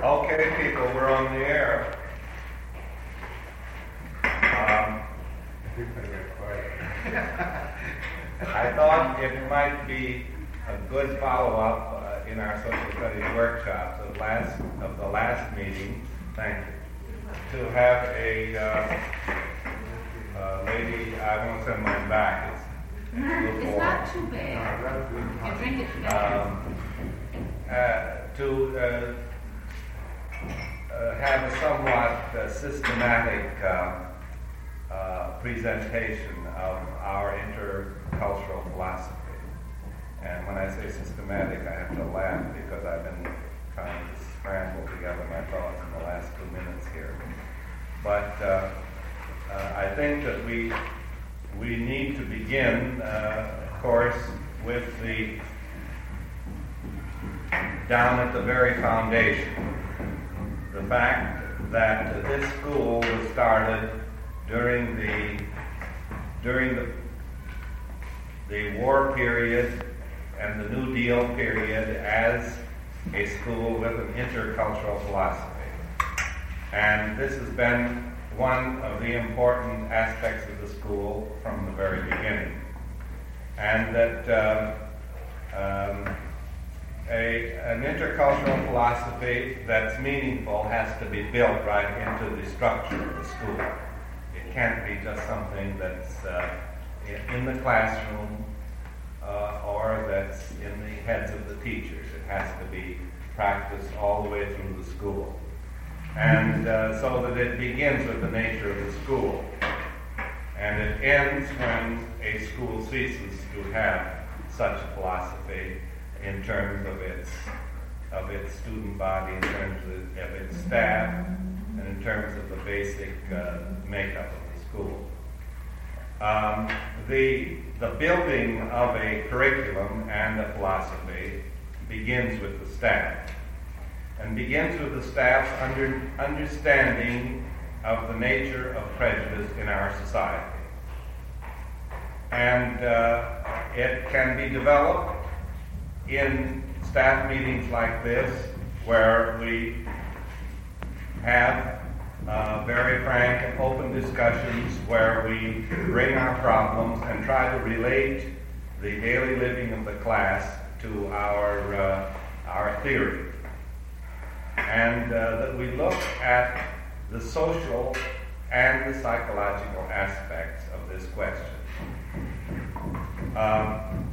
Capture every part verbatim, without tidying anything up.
Okay, people, we're on the air. Um, I thought it might be a good follow-up uh, in our social studies workshops of last of the last meeting. Thank you. To have a uh, uh, lady, I won't send mine back. It's, it's, it's not too bad. You can drink it together. Um, uh, to uh, uh, have a somewhat uh, systematic uh, uh, presentation of our intercultural philosophy. And when I say systematic, I have to laugh because I've been trying to scramble together my thoughts in the last two minutes here. But uh, uh, I think that we we need to begin, uh, of course, with the down at the very foundation. The fact that this school was started during the during the the war period and the New Deal period as a school with an intercultural philosophy. And this has been one of the important aspects of the school from the very beginning. And that uh, um, a, an intercultural philosophy that's meaningful has to be built right into the structure of the school. It can't be just something that's uh, in the classroom uh, or that's in the heads of the teachers. It has to be practiced all the way through the school. And uh, so that it begins with the nature of the school. And it ends when a school ceases to have such a philosophy in terms of its of its student body, in terms of, of its staff, and in terms of the basic uh, makeup of the school. Um, the the building of a curriculum and a philosophy begins with the staff, and begins with the staff's under, understanding of the nature of prejudice in our society. And uh, it can be developed in staff meetings like this, where we have uh, very frank and open discussions, where we bring our problems and try to relate the daily living of the class to our uh, our theory, and uh, that we look at the social and the psychological aspects of this question. Um,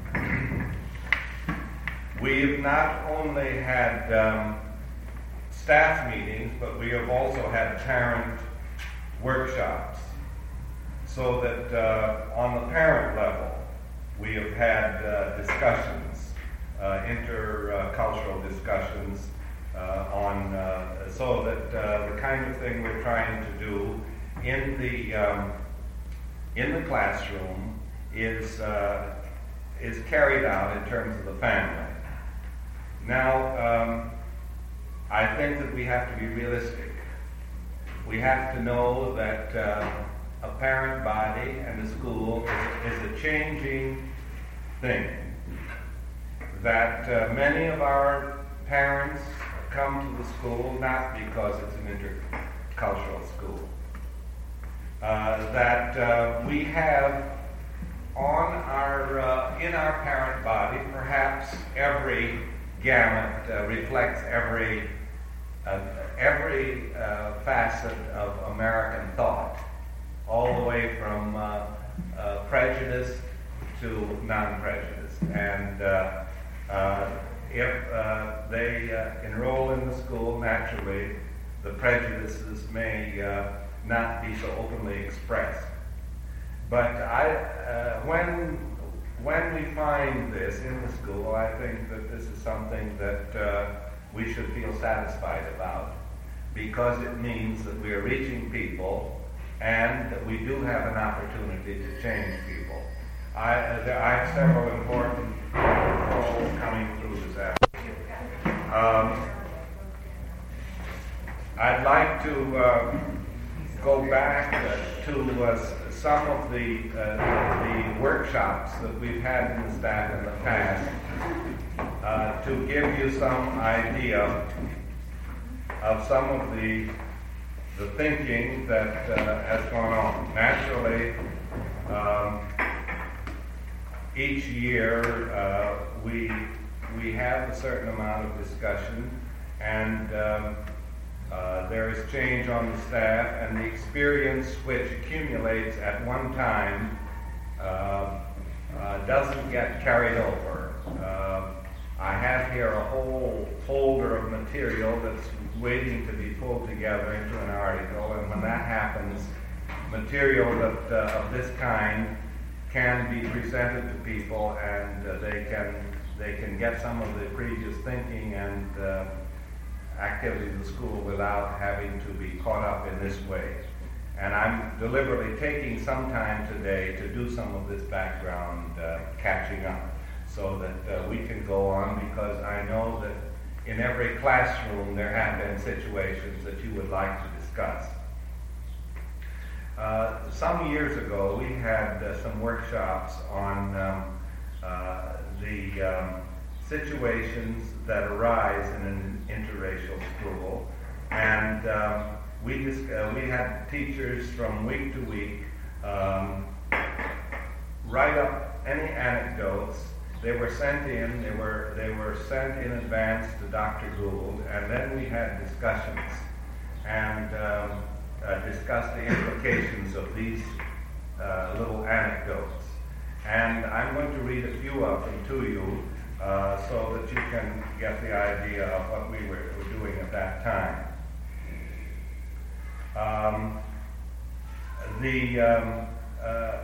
we've not only had um, staff meetings, but we have also had parent workshops, so that uh, on the parent level we have had uh, discussions, uh, intercultural discussions uh, on, uh, so that uh, the kind of thing we're trying to do in the um, in the classroom is uh, is carried out in terms of the family. Now, um, I think that we have to be realistic. We have to know that uh, a parent body and a school is, is a changing thing. That uh, many of our parents come to the school not because it's an intercultural school. Uh, that uh, we have on our uh, in our parent body, perhaps every gamut uh, reflects every uh, every uh, facet of American thought, all the way from uh, uh, prejudice to non-prejudice. And uh, uh, if uh, they uh, enroll in the school, naturally, the prejudices may uh, not be so openly expressed. But I, uh, when when we find this in the school, I think that this is something that uh, we should feel satisfied about, because it means that we are reaching people and that we do have an opportunity to change people. I, uh, there, I have several important calls coming through this afternoon. Um, I'd like to uh, go back uh, to uh, some of the, uh, the workshops that we've had in the staff in the past uh, to give you some idea of some of the the thinking that uh, has gone on. Naturally, um, each year uh, we we have a certain amount of discussion, and um, uh, there is change on the staff, and the experience which accumulates at one time uh, uh, doesn't get carried over. Uh, I have here a whole folder of material that's waiting to be pulled together into an article, and when that happens, material that, uh, of this kind can be presented to people, and uh, they can they can get some of the previous thinking and uh, activities of the school without having to be caught up in this way. And I'm deliberately taking some time today to do some of this background uh, catching up, so that uh, we can go on, because I know that in every classroom there have been situations that you would like to discuss. Uh, some years ago we had uh, some workshops on um, uh, the um, situations that arise in an interracial school, and um, we, dis- uh, we had teachers from week to week um, write up any anecdotes. They were sent in, they were they were sent in advance to Doctor Gould, and then we had discussions and um, uh, discussed the implications of these uh, little anecdotes. And I'm going to read a few of them to you uh, so that you can get the idea of what we were, were doing at that time. Um, the um, uh,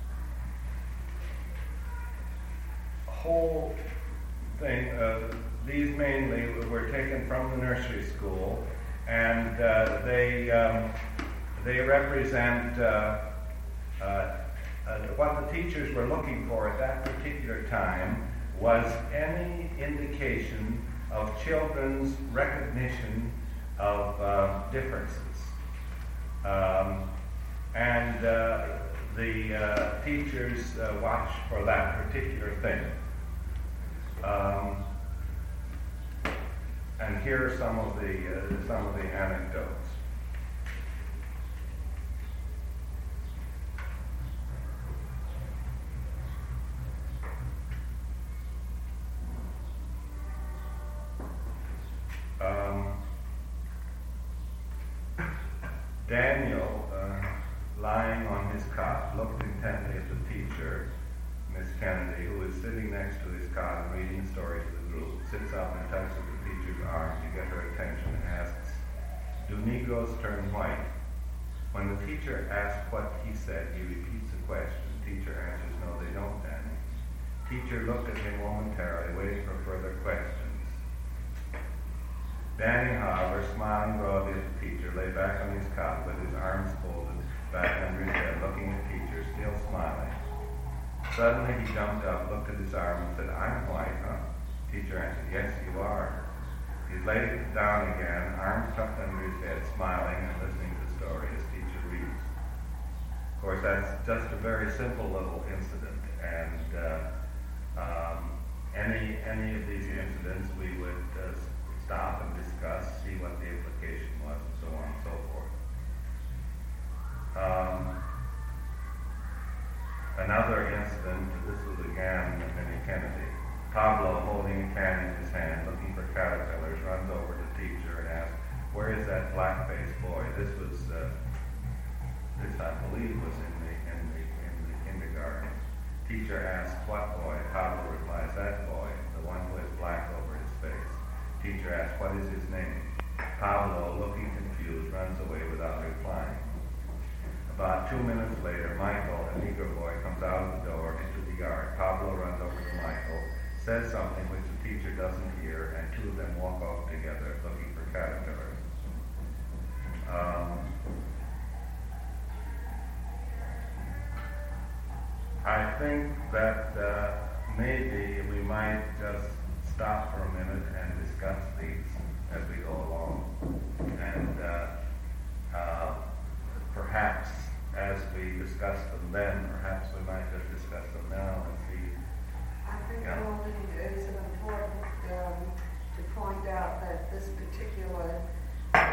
whole thing, uh, these mainly were taken from the nursery school, and uh, they um, they represent uh, uh, uh, what the teachers were looking for at that particular time was any indication of children's recognition of uh, differences, um, and uh, the uh, teachers uh, watched for that particular thing. Um, and here are some of the uh, some of the anecdotes. Um, Daniel, uh, lying on his cot, looked intently at the teacher, Miss Kennedy, who is sitting next to his cot and reading a story to the group, sits up and tugs at the teacher's arm to get her attention and asks, "Do Negroes turn white?" When the teacher asks what he said, he repeats the question. The teacher answers, "No, they don't, Danny." Teacher looked at him momentarily, waiting for further questions. Danny, however, smiling broadly at the teacher, lay back on his cot with his arms folded back under his head, looking at the teacher, still smiling. Suddenly he jumped up, looked at his arm, and said, "I'm white, huh?" Teacher answered, "Yes, you are." He laid it down again, arms tucked under his head, smiling and listening to the story as teacher reads. Of course, that's just a very simple little incident, and uh, um, any any of these incidents we would uh, stop and discuss, see what the implication was, and so on and so forth. Um, Another incident, this was again Minnie Kennedy. Pablo, holding a can in his hand, looking for caterpillars, runs over to the teacher and asks, "Where is that black-faced boy?" This was, uh, this I believe was in the, in the in the kindergarten. Teacher asks, "What boy?" Pablo replies, "That boy, the one who has black over his face." Teacher asks, "What is his name?" Pablo, looking confused, runs away without replying. About two minutes later, Michael, a Negro boy, comes out of the door into the yard. Pablo runs over to Michael, says something which the teacher doesn't hear, and two of them walk off together looking for caterpillars. Um, I think that uh, maybe we might just stop for a minute and discuss these as we go along. And uh, uh, perhaps as we discuss them then, perhaps we might just discuss them now and see. I think Yeah. only it is important um, to point out that this particular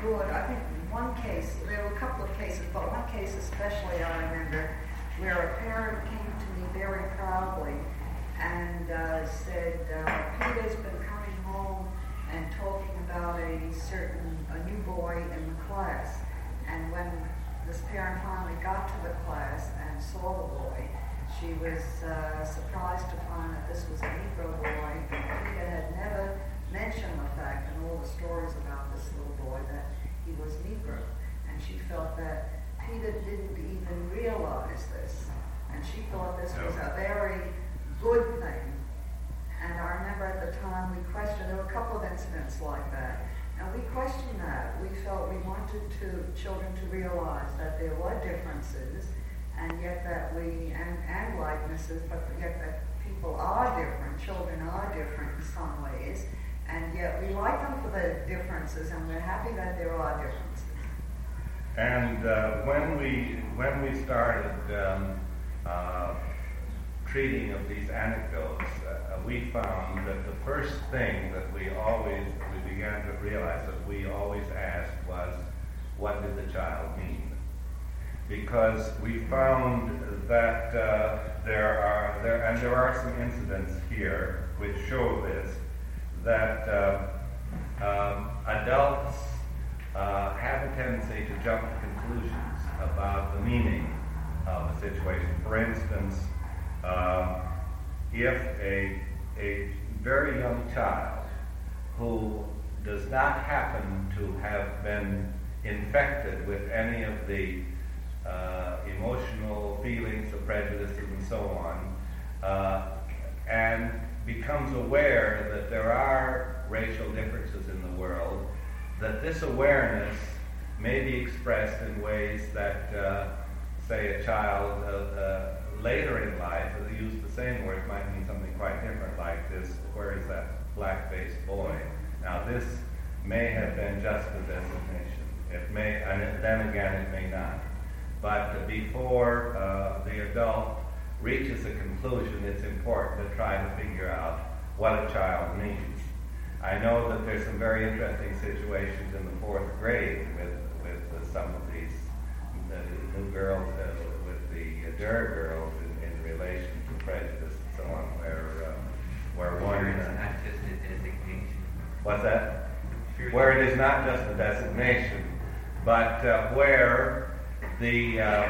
good. I think one case, there were a couple of cases, but one case especially I remember, where a parent came to me very proudly and uh, said, uh, Peter's been coming home and talking about a certain, a new boy in the class. And when this parent finally got to the class and saw the boy, she was uh, surprised to find that this was a Negro boy, and Peter had never mentioned the fact in all the stories about this little boy that he was Negro. And she felt that Peter didn't even realize this. And she thought this was a very good thing. And I remember at the time we questioned, there were a couple of incidents like that. And we questioned that. We felt we wanted to children to realize that there were differences, and yet that we, and, and likenesses, but yet that people are different, children are different in some ways, and yet we like them for the differences, and we're happy that there are differences. And uh, when we when we started um, uh, treating of these anecdotes, uh, we found that the first thing that we always we began to realize that we always asked was, what did the child mean? Because we found that uh, there are there and there are some incidents here which show this, that uh, um, adults uh, have a tendency to jump to conclusions about the meaning of a situation. For instance, um, if a a very young child who does not happen to have been infected with any of the uh, emotional feelings of prejudices and so on, uh, and becomes aware that there are racial differences in the world, that this awareness may be expressed in ways that, uh, say, a child uh, uh, later in life, if they use the same words, might mean something quite different, like this, where is that black-faced boy? Now, this may have been just a designation. It may, and then again, it may not. But before uh, the adult reaches a conclusion, it's important to try to figure out what a child means. I know that there's some very interesting situations in the fourth grade with with uh, some of these uh, new girls, uh, with the uh, Durr girls in, in relation to prejudice and so on, where um, where one Where it's uh, not just a designation. What's that? Where it is not just a designation, but uh, where the um,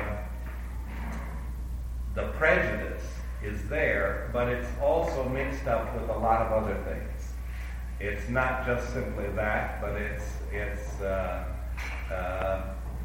the prejudice is there, but it's also mixed up with a lot of other things. It's not just simply that, but it's it's uh, uh,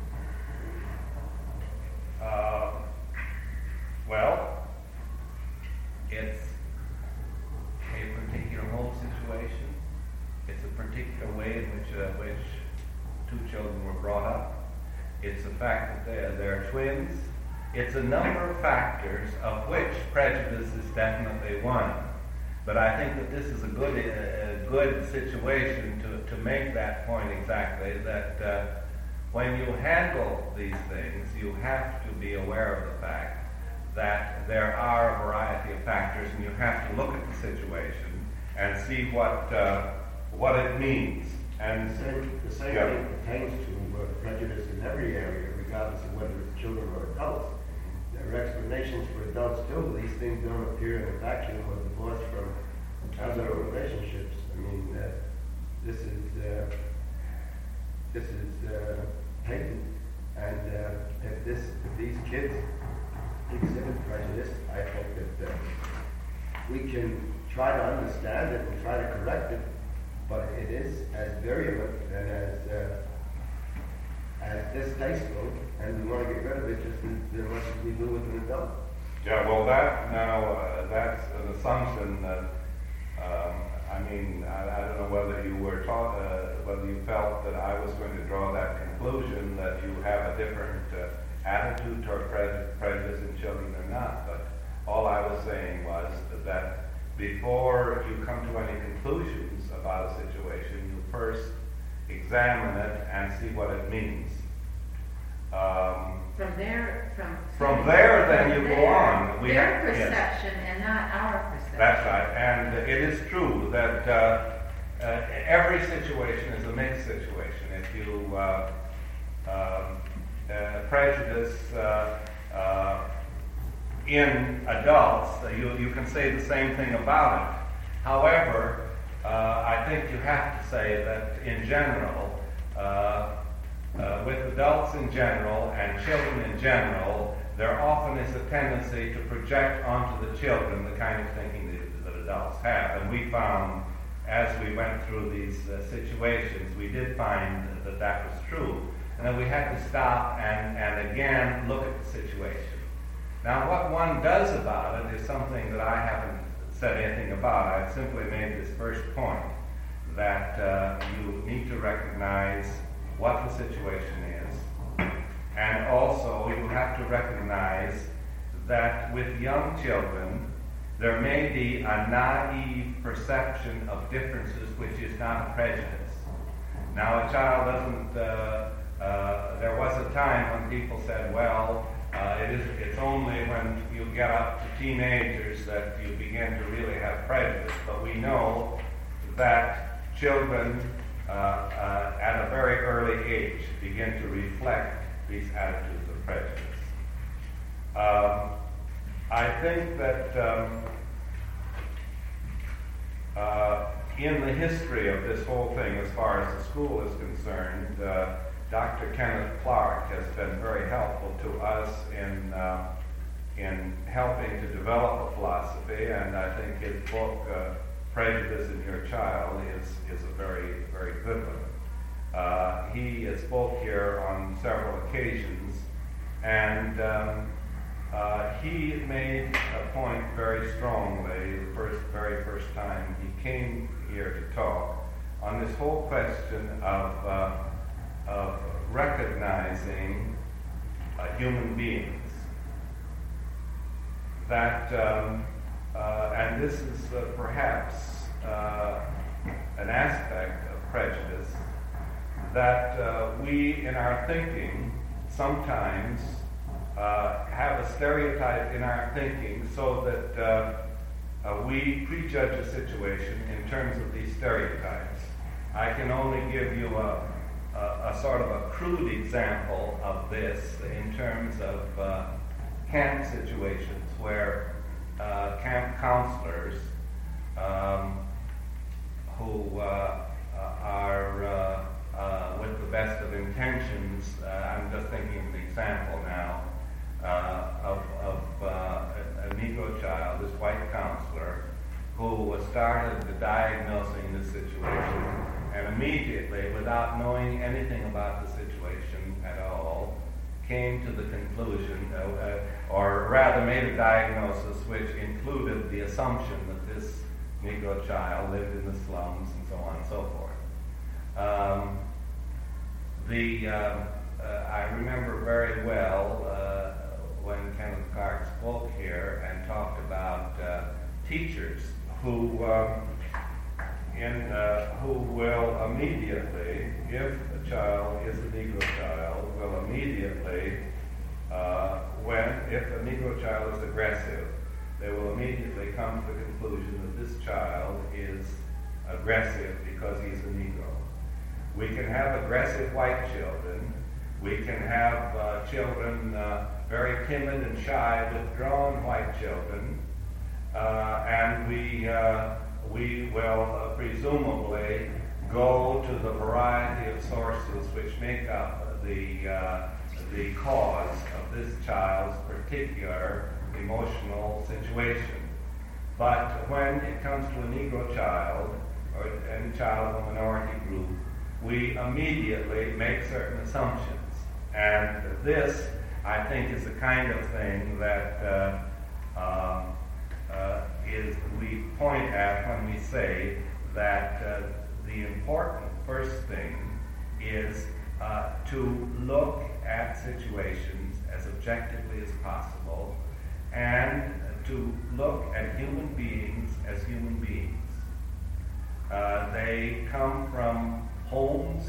uh, well, it's a particular home situation. It's a particular way in which uh, which two children were brought up. It's the fact that they're, they're twins. It's a number of factors, of which prejudice is definitely one. But I think that this is a good a good situation to, to make that point exactly, that uh, when you handle these things, you have to be aware of the fact that there are a variety of factors, and you have to look at the situation and see what uh, what it means. And the same, the same yeah. thing pertains to uh, prejudice in every area, regardless of whether it's children or adults. There are explanations for adults too. These things don't appear in a vacuum or divorced from other relationships. I mean, uh, this is uh, this is uh, patent, and uh, if this if these kids exhibit prejudice, I think that uh, we can try to understand it and try to correct it. But it is as virulent and as uh, as distasteful, and we want to get rid of it just as much as we do with an adult. Yeah, well, that now uh, that's an assumption that um, I mean I, I don't know whether you were taught uh, whether you felt that I was going to draw that conclusion that you have a different uh, attitude toward pre- prejudice in children or not. But all I was saying was that, that before you come to any conclusions about a situation, you first examine it and see what it means. Um, From there, from from there, then from you their, go on. We their have, yes. perception and not our perception. That's right, and it is true that uh, uh, every situation is a mixed situation. If you uh, um, uh, prejudice uh, uh, in adults, uh, you, you can say the same thing about it. However, uh, I think you have to say that in general, uh, uh, with adults in general and children in general, there often is a tendency to project onto the children the kind of thinking that, that adults have. And we found, as we went through these uh, situations, we did find that that was true. And then we had to stop and, and again look at the situation. Now, what one does about it is something that I haven't said anything about. I've simply made this first point, that uh, you need to recognize what the situation is. And also, you have to recognize that with young children, there may be a naive perception of differences which is not a prejudice. Now, a child doesn't, uh, uh, there was a time when people said, well, uh, it is, it's only when you get up to teenagers that you begin to really have prejudice. But we know that children uh, uh, at a very early age begin to reflect these attitudes of prejudice. Um, I think that um, uh, in the history of this whole thing, as far as the school is concerned, uh, Doctor Kenneth Clark has been very helpful to us in uh, in helping to develop a philosophy, and I think his book, uh, Prejudice in Your Child, is, is a very, very good one. Uh, he spoke here on several occasions, and um, uh, he made a point very strongly the first, very first time he came here to talk on this whole question of, uh, of recognizing uh, human beings. That, um, uh, and this is uh, perhaps uh, an aspect of prejudice, that uh, we in our thinking sometimes uh, have a stereotype in our thinking so that uh, uh, we prejudge a situation in terms of these stereotypes. I can only give you a, a, a sort of a crude example of this in terms of uh, camp situations where uh, camp counselors um, who uh, are uh, uh, with the best of intentions, uh, I'm just thinking of an example now, uh, of, of uh, a, a Negro child, this white counselor, who started diagnosing the situation, and immediately, without knowing anything about the situation at all, came to the conclusion, uh, uh, or rather made a diagnosis which included the assumption that this Negro child lived in the slums and so on and so forth. Um, the uh, uh, I remember very well uh, when Kenneth Clark spoke here and talked about uh, teachers who um, in uh, who will immediately, if a child is a Negro child, will immediately, uh, when, if a Negro child is aggressive, they will immediately come to the conclusion that this child is aggressive because he's a Negro. We can have aggressive white children. We can have uh, children uh, very timid and shy, withdrawn white children, uh, and we uh, we will uh, presumably go to the variety of sources which make up the uh, the cause of this child's particular emotional situation. But when it comes to a Negro child, or any child of a minority group, we immediately make certain assumptions. And this, I think, is the kind of thing that uh, um, uh, is we point at when we say that uh, the important first thing is uh, to look at situations as objectively as possible and to look at human beings as human beings. Uh, they come from homes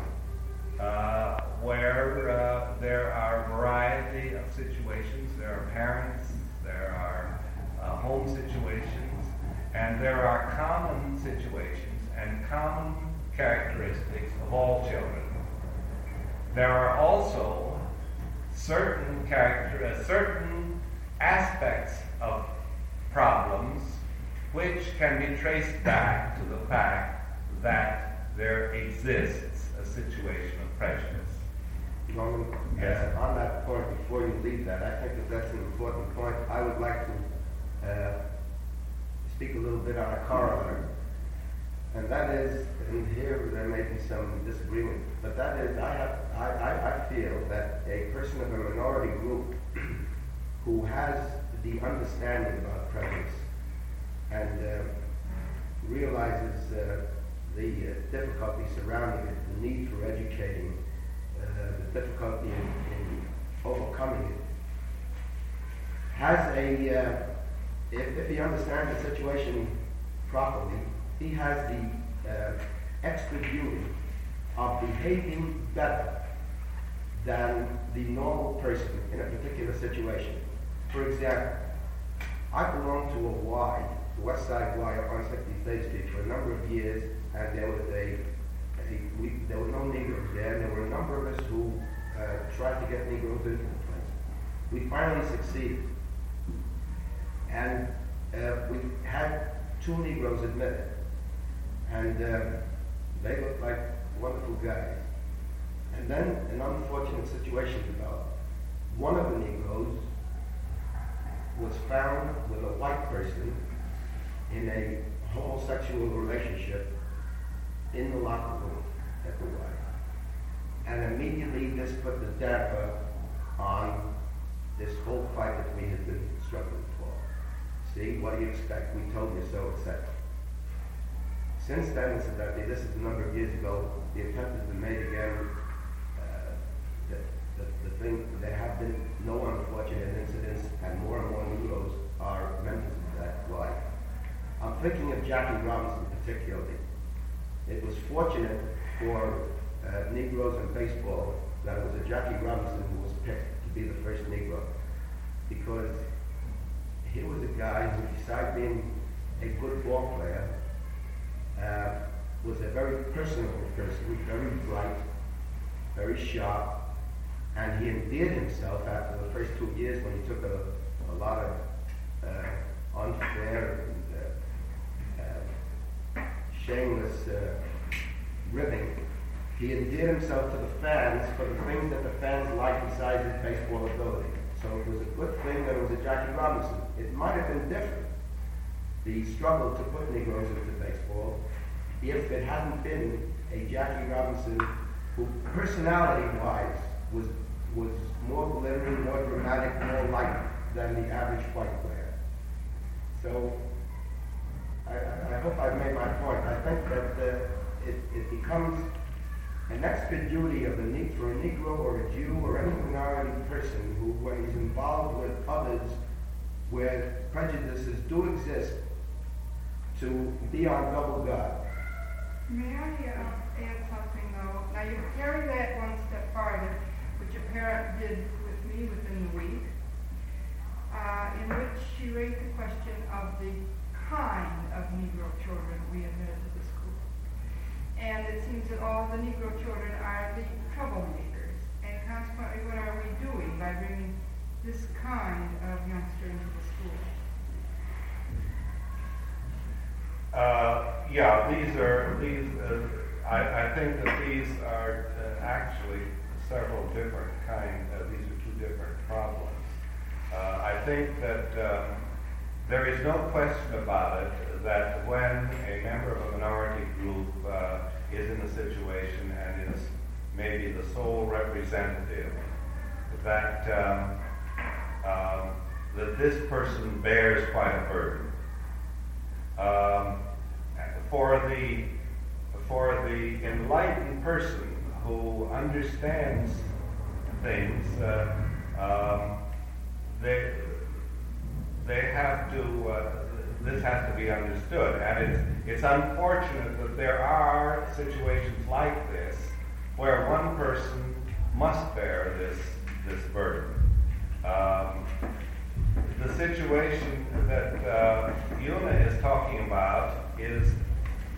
uh, where uh, there are a variety of situations. There are parents, there are uh, home situations, and there are common situations and common characteristics of all children. There are also certain character, uh, certain aspects of problems which can be traced back to the fact that there exists a situation of prejudice. Norman, Yes. uh, on that point, before you leave that, I think that that's an important point. I would like to uh, speak a little bit on a corollary. And that is, and here there may be some disagreement, but that is, I have, I, I, I feel that a person of a minority group who has the understanding about prejudice and uh, realizes uh, the uh, difficulty surrounding it, the need for educating, uh, the difficulty in, in overcoming it, has a, uh, if, if he understands the situation properly, he has the uh, extra duty of behaving better than the normal person in a particular situation. For example, I belonged to a Y, the West Side Y up on sixty-third Street for a number of years, and there was a, a we, there were no Negroes there, and there were a number of us who uh, tried to get Negroes into the place. We finally succeeded, and uh, we had two Negroes admitted, and uh, they looked like wonderful guys. And then an unfortunate situation developed. One of the Negroes was found with a white person in a homosexual relationship in the locker room at the Y. And immediately this put the damper on this whole fight that we had been struggling for. See, what do you expect? We told you so, et cetera. Since then, incidentally, this is a number of years ago, the attempt has been made again. Uh, the, the, the thing, there have been no unfortunate incidents, and more and more Negroes are members of that Y. I'm thinking of Jackie Robinson particularly. It was fortunate for uh, Negroes in baseball that it was a Jackie Robinson who was picked to be the first Negro, because he was a guy who, besides being a good ball player, uh, was a very personable person, very bright, very sharp, and he endeared himself after the first two years when he took a, a lot of uh, unfair and uh, uh, shameless uh, ribbing. He endeared himself to the fans for the things that the fans liked besides his baseball ability. So it was a good thing that it was a Jackie Robinson. It might have been different, the struggle to put Negroes into baseball, if it hadn't been a Jackie Robinson who, personality-wise, was was more glittering, more dramatic, more light than the average white player. So I, I, I hope I've made my point. I think that uh, it, it becomes an extra duty of the ne- for a Negro or a Jew or any minority person who, when he's involved with others where prejudices do exist, to be on double guard. May I uh, add something though? Now you carry that one step farther, which a parent did with me within the week, uh, in which she raised the question of the kind of Negro children we admitted to the school. And it seems that all the Negro children are the troublemakers. And consequently, what are we doing by bringing this kind of youngster into the school? Uh, yeah, these are, these, uh, I, I think that these are uh, actually several different kinds, uh, these are two different problems. Uh, I think that um, there is no question about it that when a member of a minority group uh, is in a situation and is maybe the sole representative, that, um, um, that this person bears quite a burden. Um, for the for the enlightened person who understands things, uh, um, they they have to. Uh, this has to be understood, and it's it's unfortunate that there are situations like this where one person must bear this this burden. Um, The situation that uh, Una is talking about is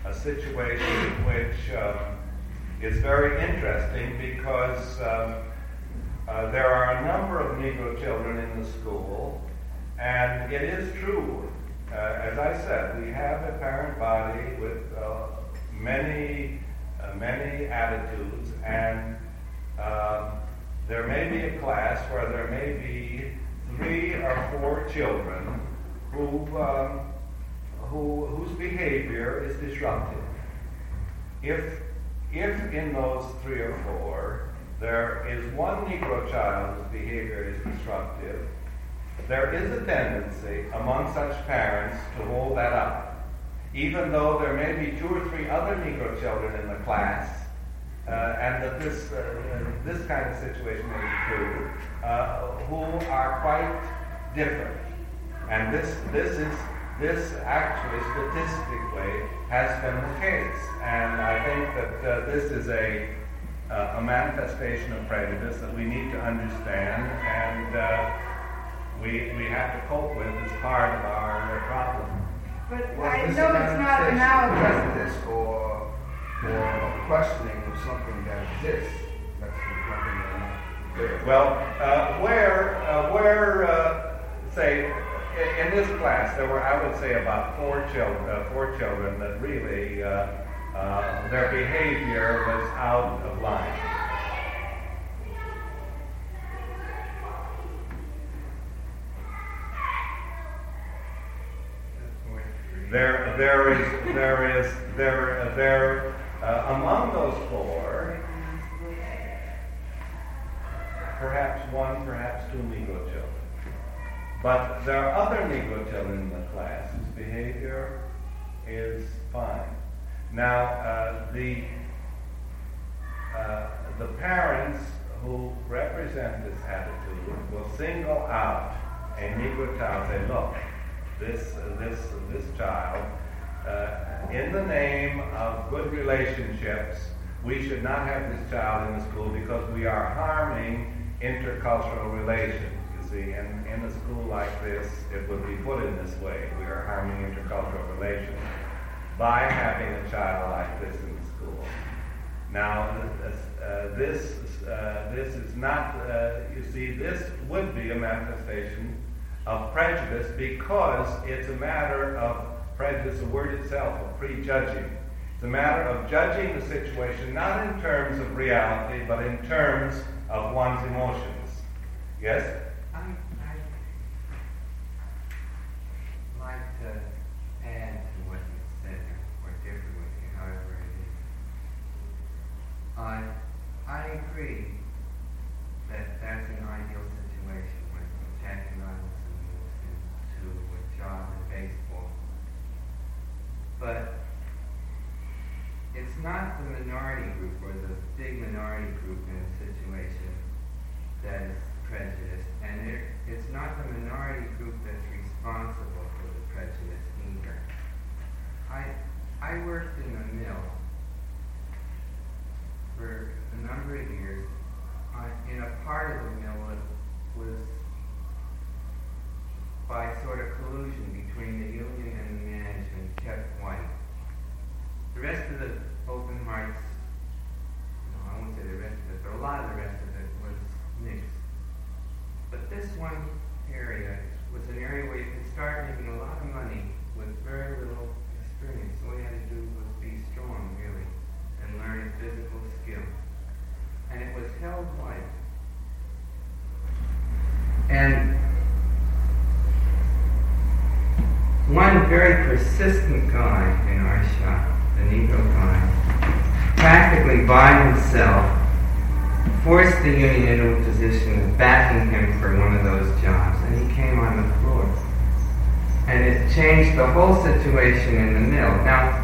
a situation which um, is very interesting because um, uh, there are a number of Negro children in the school, and it is true, uh, as I said, we have a parent body with uh, many, uh, many attitudes, and um, there may be a class where there may be three or four children who, um, who whose behavior is disruptive. If, if in those three or four there is one Negro child whose behavior is disruptive, there is a tendency among such parents to hold that up, even though there may be two or three other Negro children in the class. Uh, and that this uh, this kind of situation may be true, uh, who are quite different, and this this is this actually statistically has been the case, and I think that uh, this is a uh, a manifestation of prejudice that we need to understand, and uh, we we have to cope with as part of our problem. But Well, I this know is it's a not analogous. prejudice or or questioning of something that exists. That's something that not there. Well, uh, where, uh, where, uh, say, in, in this class, there were, I would say, about four children, uh, four children that really uh, uh, their behavior was out of line. There, there is, there is, there, there. Uh, among those four, perhaps one, perhaps two Negro children. But there are other Negro children in the class whose behavior is fine. Now, uh, the uh, the parents who represent this attitude will single out a Negro child and say, look, this, uh, this, this child, Uh, in the name of good relationships, we should not have this child in the school because we are harming intercultural relations. You see, in, in a school like this, it would be put in this way. We are harming intercultural relations by having a child like this in the school. Now, uh, this, uh, this is not, uh, you see, this would be a manifestation of prejudice because it's a matter of prejudice, the word itself, of prejudging. It's a matter of judging the situation not in terms of reality, but in terms of one's emotions. Yes? I, I'd like to add to what you said, or differ with you, however it is. I, I agree that that's an ideal situation when Jackie Robinson moves into a job in baseball. But it's not the minority group or the big minority group in a situation that is prejudiced, and it, it's not the minority group that's responsible for the prejudice either. I I worked in a mill for a number of years. I, in a part of the mill was, was by sort of collusion between the union and the management, kept white. The rest of the open hearts, no, I won't say the rest of it, but a lot of the rest of it was mixed. But this one area was an area where you could start making a lot of money with very little experience. All you had to do was be strong, really, and learn a physical skill. And it was held white. And one very persistent guy in our shop, the Negro guy, practically by himself, forced the union into a position of backing him for one of those jobs, and he came on the floor. And it changed the whole situation in the mill. Now,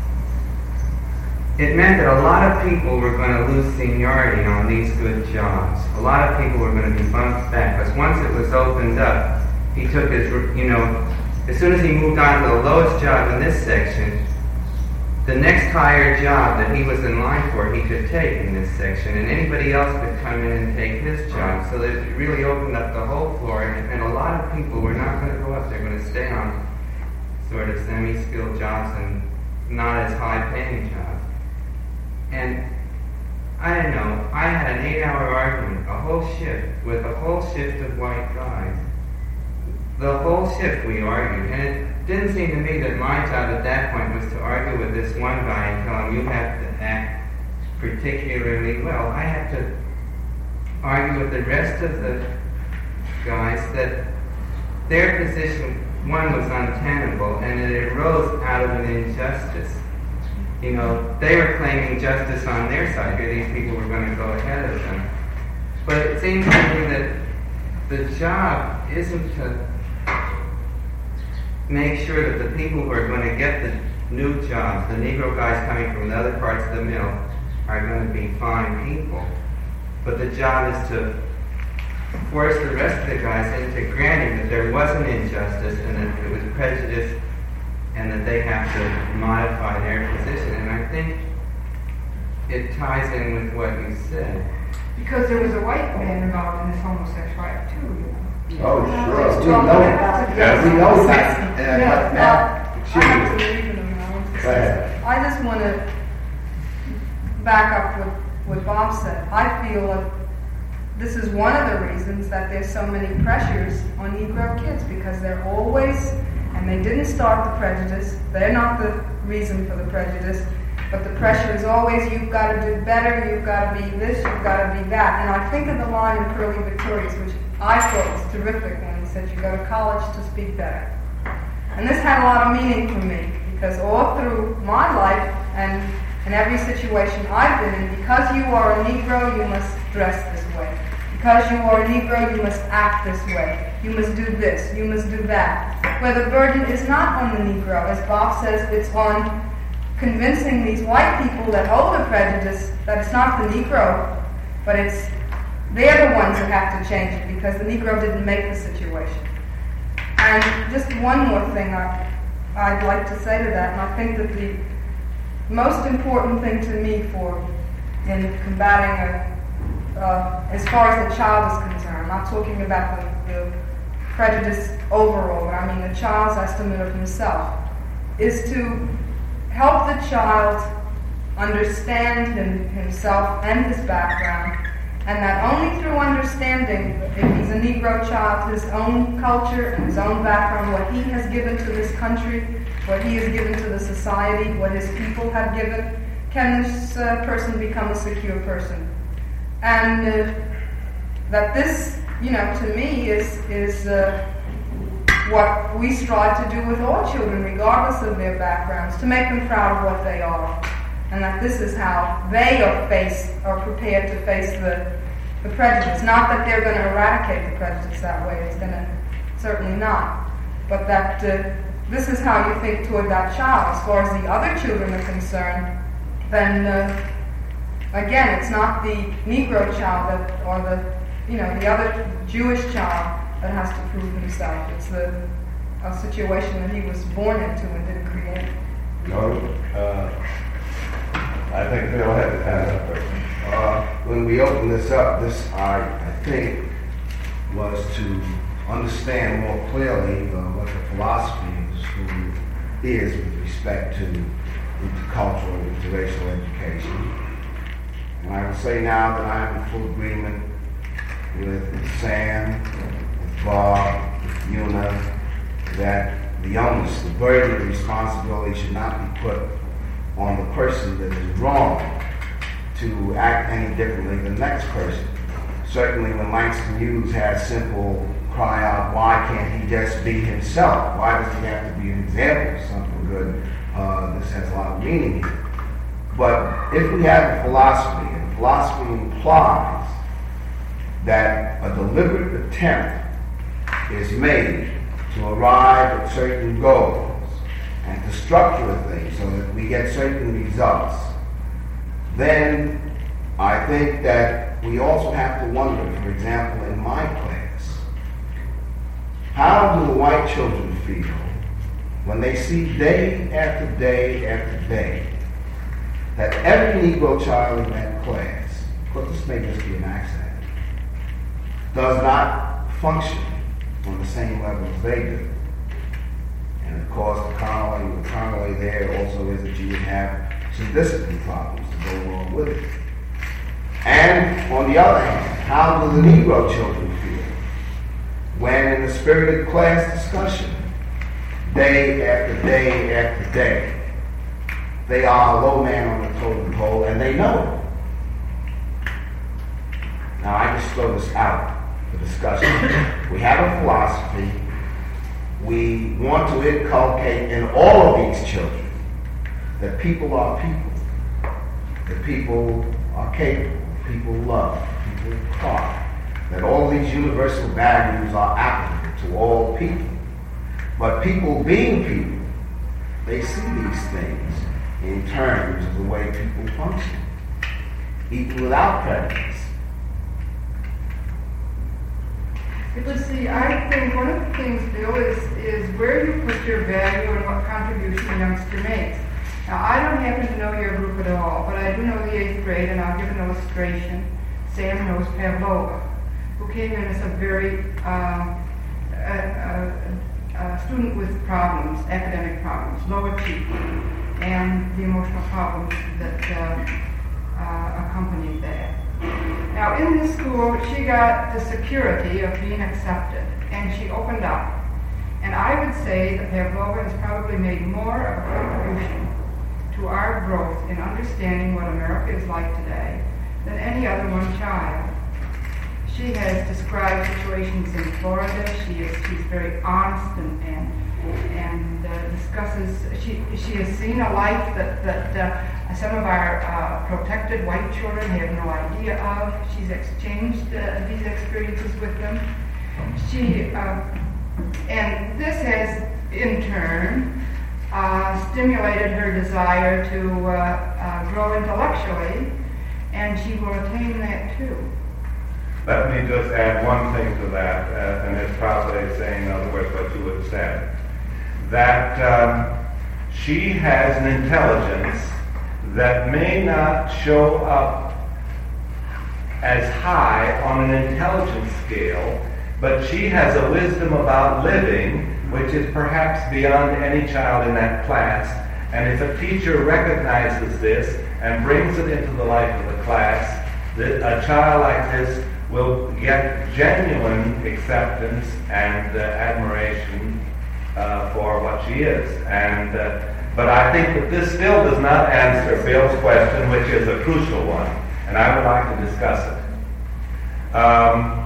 it meant that a lot of people were going to lose seniority on these good jobs. A lot of people were going to be bumped back, because once it was opened up, he took his, you know, as soon as he moved on to the lowest job in this section, the next higher job that he was in line for, he could take in this section, and anybody else could come in and take his job. So that it really opened up the whole floor, and, and a lot of people were not going to go up. They're going to stay on sort of semi-skilled jobs and not as high paying jobs. And I don't know, I had an eight hour argument, a whole shift, with a whole shift of white guys. The whole shift we argued, and it didn't seem to me that my job at that point was to argue with this one guy and tell him you have to act particularly well. I had to argue with the rest of the guys that their position, one, was untenable, and it arose out of an injustice. You know, they were claiming justice on their side, here these people were going to go ahead of them. But it seems to me that the job isn't to make sure that the people who are going to get the new jobs, the Negro guys coming from the other parts of the mill, are going to be fine people. But the job is to force the rest of the guys into granting that there was an injustice and that it was prejudice and that they have to modify their position. And I think it ties in with what you said. Because there was a white man involved in this homosexuality too, you know. Oh, sure. We Talk know, about- yeah, we know that. Uh, Yeah, but Matt, uh, excuse I have to me. leave in a moment. Go ahead. I just want to back up what, what Bob said. I feel like this is one of the reasons that there's so many pressures on Negro kids, because they're always, and they didn't start the prejudice, they're not the reason for the prejudice, but the pressure is always, you've got to do better, you've got to be this, you've got to be that. And I think of the line in Curly Victorious, which I thought was terrific, when he said, you go to college to speak better. And this had a lot of meaning for me, because all through my life and in every situation I've been in, because you are a Negro, you must dress this way. Because you are a Negro, you must act this way. You must do this, you must do that. Where the burden is not on the Negro. As Bob says, it's on convincing these white people that hold a prejudice that it's not the Negro, but it's they're the ones that have to change it, because the Negro didn't make the situation. And just one more thing I, I'd like to say to that, and I think that the most important thing to me for in combating a Uh, as far as the child is concerned, I'm not talking about the, the prejudice overall, but I mean the child's estimate of himself, is to help the child understand him, himself and his background, and that only through understanding, if he's a Negro child, his own culture and his own background, what he has given to this country, what he has given to the society, what his people have given, can this uh, person become a secure person. And uh, that this, you know, to me is is uh, what we strive to do with all children, regardless of their backgrounds, to make them proud of what they are, and that this is how they are faced, are prepared to face the the prejudice. Not that they're going to eradicate the prejudice that way; it's going to certainly not. But that uh, this is how you think toward that child. As far as the other children are concerned, then. Uh, Again, it's not the Negro child that, or the, you know, the other Jewish child that has to prove himself. It's the a situation that he was born into and didn't create. No, uh, I think Bill had to ask that question. Uh, when we opened this up, this I, I think was to understand more clearly uh, what the philosophy of the school is with respect to intercultural, interracial education. And I will say now that I am in full agreement with Sam, with Bob, with Una, that the onus, the burden of responsibility should not be put on the person that is wrong to act any differently than the next person. Certainly when Langston Hughes had simple cry out, why can't he just be himself? Why does he have to be an example of something good? Uh, this has a lot of meaning here. But if we have a philosophy, and philosophy implies that a deliberate attempt is made to arrive at certain goals and to structure things so that we get certain results, then I think that we also have to wonder, for example, in my class, how do the white children feel when they see day after day after day that every Negro child in that class, because this may just be an accident, does not function on the same level as they do. And of course, the corollary, the corollary there also is that you would have some discipline problems to go along with it. And on the other hand, how do the Negro children feel when in the spirited class discussion, day after day after day, they are a low man on the totem pole and they know it? Now I just throw this out for discussion. We have a philosophy. We want to inculcate in all of these children that people are people, that people are capable, people love, people cry, that all these universal values are applicable to all people. But people being people, they see these things in terms of the way people function, even without prejudice. But see, I think one of the things, Bill, is, is where you put your value and what contribution a youngster makes. Now, I don't happen to know your group at all, but I do know the eighth grade, and I'll give an illustration. Sam knows Pavlova, who came in as a very uh, a, a, a student with problems, academic problems, low achievement, and the emotional problems that uh, uh, accompanied that. Now, in this school, she got the security of being accepted, and she opened up. And I would say that Pavlova has probably made more of a contribution to our growth in understanding what America is like today than any other one child. She has described situations in Florida. She is she's very honest and and, and uh, discusses. She she has seen a life that that uh, some of our uh, protected white children have no idea of. She's exchanged uh, these experiences with them. She uh, and this has in turn uh, stimulated her desire to uh, uh, grow intellectually, and she will attain that too. Let me just add one thing to that, uh, and it's probably saying, in other words, what you would have said. That um, she has an intelligence that may not show up as high on an intelligence scale, but she has a wisdom about living which is perhaps beyond any child in that class. And if a teacher recognizes this and brings it into the life of the class, that a child like this will get genuine acceptance and uh, admiration uh, for what she is. And uh, but I think that this still does not answer Bill's question, which is a crucial one, and I would like to discuss it. Um,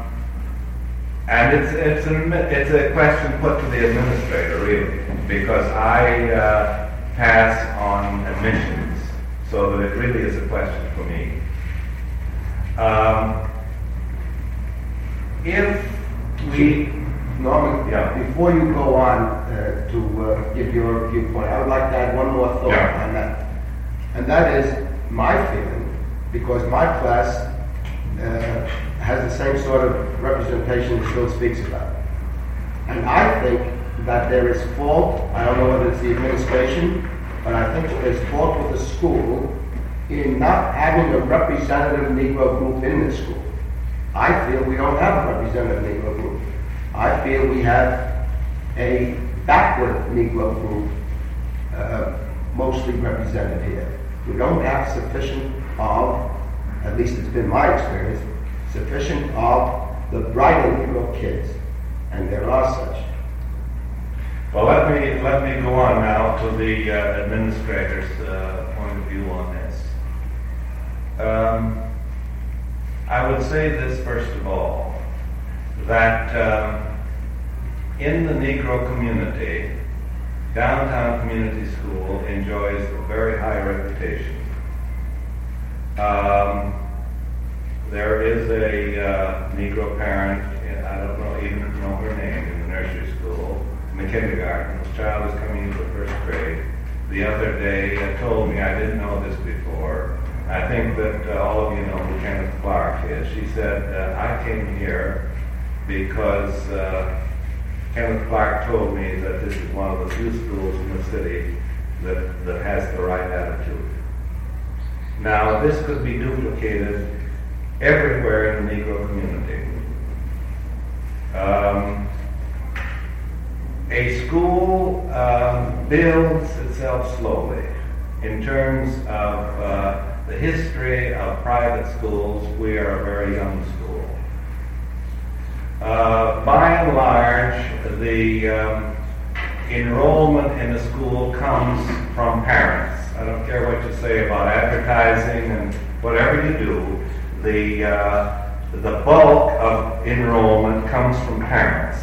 and it's it's a, it's a question put to the administrator, really, because I uh, pass on admissions, so that it really is a question for me. Um, If we, Norman, yeah. before you go on uh, to uh, give your viewpoint, I would like to add one more thought Yeah. on that. And that is my feeling, because my class uh, has the same sort of representation that Phil speaks about. And I think that there is fault, I don't know whether it's the administration, but I think there's fault with the school in not having a representative Negro group in the school. I feel we don't have a representative Negro group. I feel we have a backward Negro group uh, mostly represented here. We don't have sufficient of, at least it's been my experience, sufficient of the brighter Negro kids, and there are such. Well, let me let me go on now to the uh, administrator's uh, point of view on this. Um, I would say this first of all, that um, in the Negro community, Downtown Community School enjoys a very high reputation. Um, there is a uh, Negro parent, I don't know even know her name, in the nursery school, in the kindergarten. This child is coming into the first grade. The other day uh, told me, I didn't know this before, I think that uh, all of you know who Kenneth Clark is. She said, uh, I came here because uh, Kenneth Clark told me that this is one of the few schools in the city that, that has the right attitude. Now, this could be duplicated everywhere in the Negro community. Um, a school um, builds itself slowly. In terms of uh, the history of private schools, we are a very young school. Uh, by and large, the um, enrollment in a school comes from parents. I don't care what you say about advertising and whatever you do, the, uh, the bulk of enrollment comes from parents.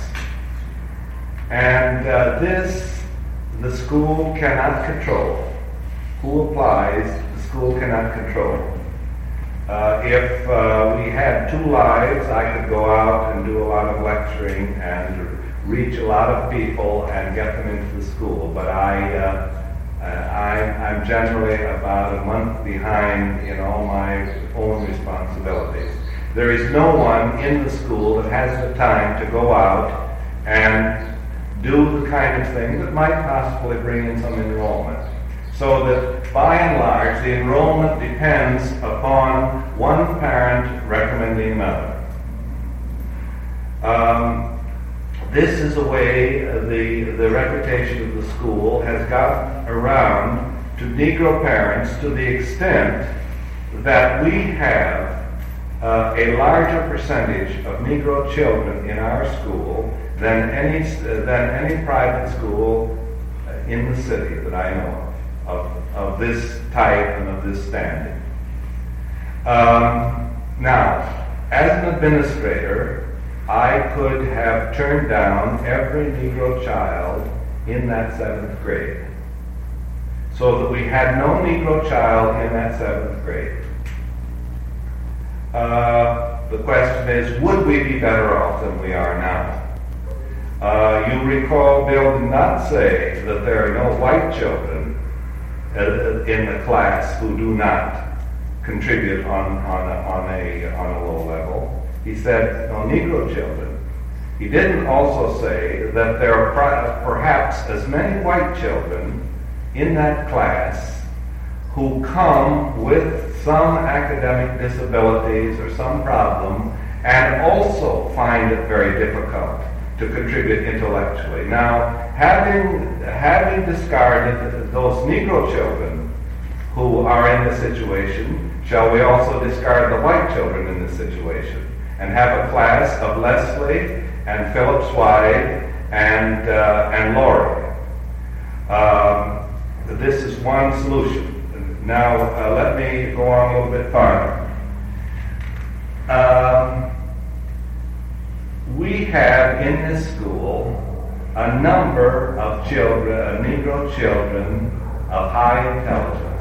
And uh, this, the school cannot control. Who applies, the school cannot control. Uh, if uh, we had two lives, I could go out and do a lot of lecturing and reach a lot of people and get them into the school. But I, uh, uh, I'm, I'm generally about a month behind in all my own responsibilities. There is no one in the school that has the time to go out and do the kind of thing that might possibly bring in some enrollment. So that by and large, the enrollment depends upon one parent recommending another. Um, this is a way the, the reputation of the school has gotten around to Negro parents to the extent that we have uh, a larger percentage of Negro children in our school than any, uh, than any private school in the city that I know of. Of, of this type and of this standing. Um, now, as an administrator, I could have turned down every Negro child in that seventh grade, so that we had no Negro child in that seventh grade. Uh, the question is, would we be better off than we are now? Uh, you recall Bill did not say that there are no white children in the class who do not contribute on, on, a, on, a, on a low level. He said no Negro children. He didn't also say that there are perhaps as many white children in that class who come with some academic disabilities or some problem and also find it very difficult to contribute intellectually. Now, having having discarded those Negro children who are in this situation, shall we also discard the white children in this situation and have a class of Leslie and Philip Swide and uh, and Laurie? Um, this is one solution. Now, uh, let me go on a little bit farther. Um, We have in this school a number of children, Negro children of high intelligence.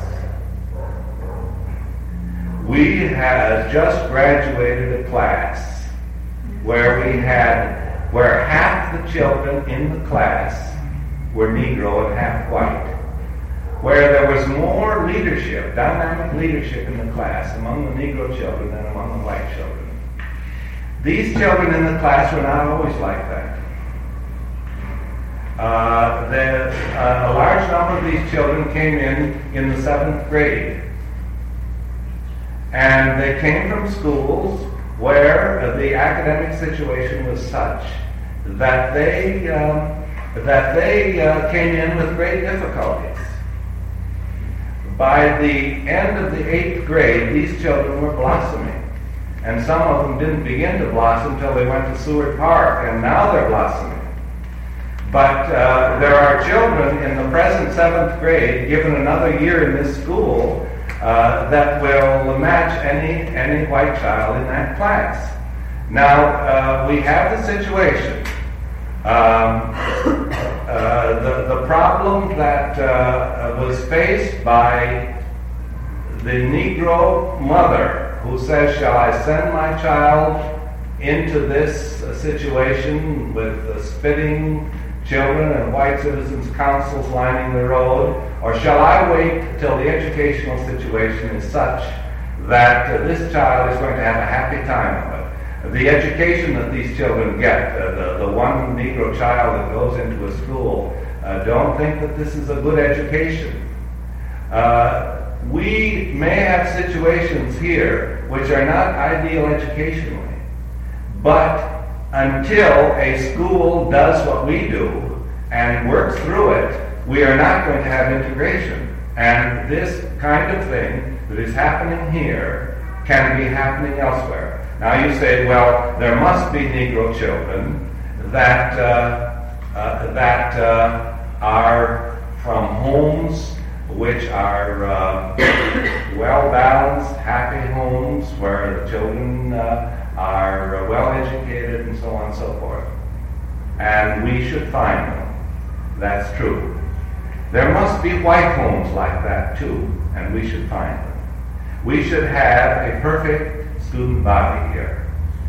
We had just graduated a class where we had, where half the children in the class were Negro and half white, where there was more leadership, dynamic leadership in the class among the Negro children than among the white children. These children in the class were not always like that. Uh, the, uh, a large number of these children came in in the seventh grade. And they came from schools where uh, the academic situation was such that they, um, that they uh, came in with great difficulties. By the end of the eighth grade, these children were blossoming. And some of them didn't begin to blossom until they went to Seward Park, and now they're blossoming. But uh, there are children in the present seventh grade, given another year in this school, uh, that will match any, any white child in that class. Now, uh, we have the situation. Um, uh, the, the problem that uh, was faced by the Negro mother who says, shall I send my child into this uh, situation with uh, spitting children and white citizens' councils lining the road, or shall I wait till the educational situation is such that uh, this child is going to have a happy time of it? The education that these children get, uh, the, the one Negro child that goes into a school, uh, don't think that this is a good education. Uh, we may have situations here which are not ideal educationally, but until a school does what we do and work through it, we are not going to have integration. And this kind of thing that is happening here can be happening elsewhere. Now you say, well, there must be Negro children that uh, uh, that uh, are from homes which are uh, well-balanced, happy homes where the children uh, are well-educated and so on and so forth. And we should find them. That's true. There must be white homes like that too, and we should find them. We should have a perfect student body here.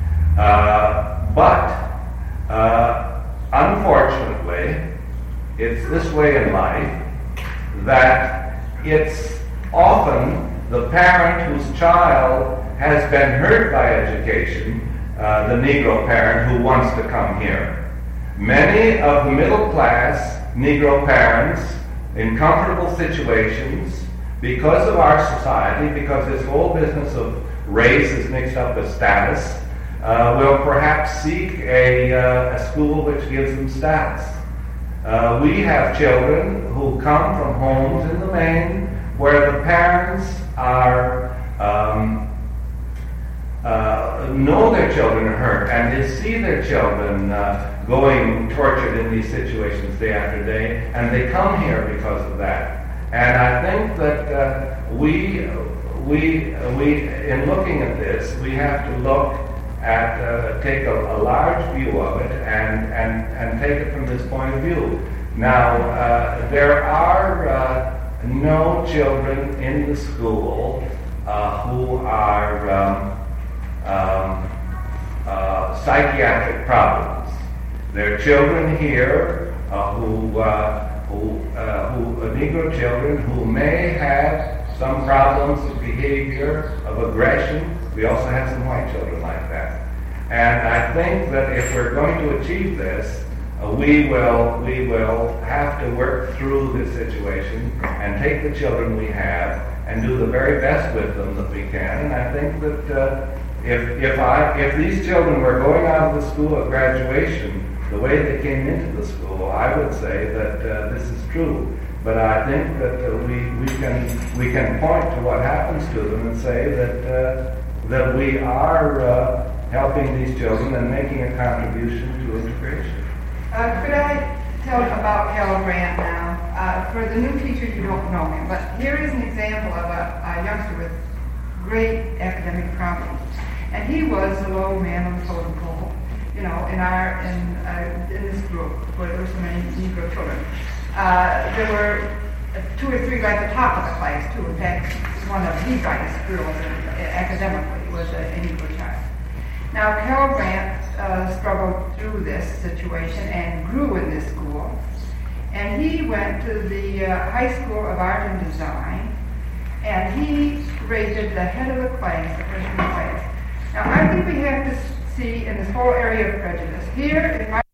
Uh, but, uh, unfortunately, it's this way in life that it's often the parent whose child has been hurt by education, uh, the Negro parent who wants to come here. Many of the middle class Negro parents in comfortable situations, because of our society, because this whole business of race is mixed up with status, uh, will perhaps seek a, uh, a school which gives them status. Uh, we have children who come from homes in the main where the parents are um, uh, know their children are hurt, and they see their children uh, going tortured in these situations day after day, and they come here because of that. And I think that uh, we, we, we, in looking at this, we have to look at, uh, take a, a large view of it and, and, and take it from this point of view. Now, uh, there are uh, no children in the school uh, who are um, um, uh, psychiatric problems. There are children here uh, who, uh, who, uh, who uh, Negro children who may have some problems of behavior, of aggression. We also have some white children like that. And I think that if we're going to achieve this, uh, we will we will have to work through this situation and take the children we have and do the very best with them that we can. And I think that uh, if if I if these children were going out of the school at graduation the way they came into the school, I would say that uh, this is true. But I think that uh, we we can we can point to what happens to them and say that uh, that we are uh, helping these children and making a contribution to integration. Uh, could I tell about Harold Grant now? Uh, for the new teachers, you don't know him, but here is an example of a, a youngster with great academic problems, and he was the low man on the totem pole. You know, in our in uh, in this group where there were so many Negro children, uh, there were two or three right at the top of the class too. In fact, one of the brightest girls uh, academically was a, a Negro child. Now, Carol Grant uh, struggled through this situation and grew in this school, and he went to the uh, High School of Art and Design, and he rated the head of the class, the freshman class. Now, I think we have to see in this whole area of prejudice. Here, in my